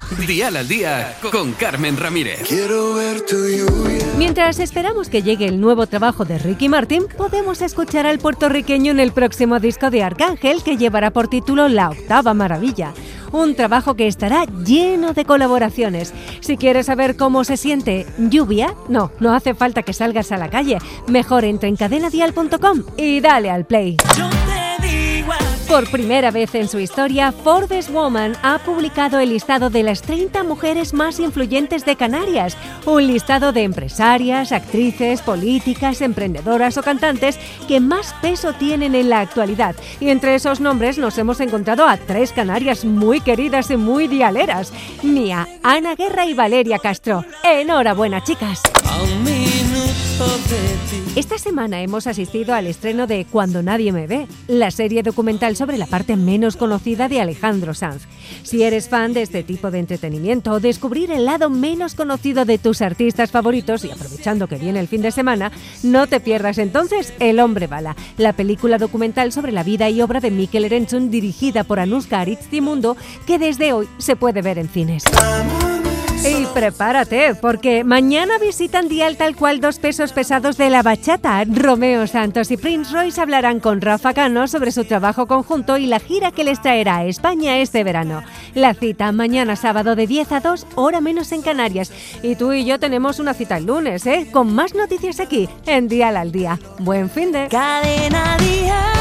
Dial al Día con Carmen Ramírez. Quiero ver tu lluvia. Mientras esperamos que llegue el nuevo trabajo de Ricky Martin, podemos escuchar al puertorriqueño en el próximo disco de Arcángel, que llevará por título La Octava Maravilla. Un trabajo que estará lleno de colaboraciones. Si quieres saber cómo se siente lluvia, no hace falta que salgas a la calle. Mejor entra en cadenadial.com y dale al play. Por primera vez en su historia, Forbes Woman ha publicado el listado de las 30 mujeres más influyentes de Canarias, un listado de empresarias, actrices, políticas, emprendedoras o cantantes que más peso tienen en la actualidad. Y entre esos nombres nos hemos encontrado a 3 canarias muy queridas y muy dialeras: Mía, Ana Guerra y Valeria Castro. ¡Enhorabuena, chicas! Esta semana hemos asistido al estreno de Cuando nadie me ve, la serie documental sobre la parte menos conocida de Alejandro Sanz. Si eres fan de este tipo de entretenimiento o descubrir el lado menos conocido de tus artistas favoritos, y aprovechando que viene el fin de semana, no te pierdas entonces El Hombre Bala, la película documental sobre la vida y obra de Mikel Erentzun, dirigida por Anuska Ariztimundo, que desde hoy se puede ver en cines. Y prepárate, porque mañana visitan Dial Tal Cual 2 pesos pesados de la bachata. Romeo Santos y Prince Royce hablarán con Rafa Cano sobre su trabajo conjunto y la gira que les traerá a España este verano. La cita mañana sábado de 10 a 2, hora menos en Canarias. Y tú y yo tenemos una cita el lunes, con más noticias aquí en Dial al Día. Buen finde. Cadena Dial.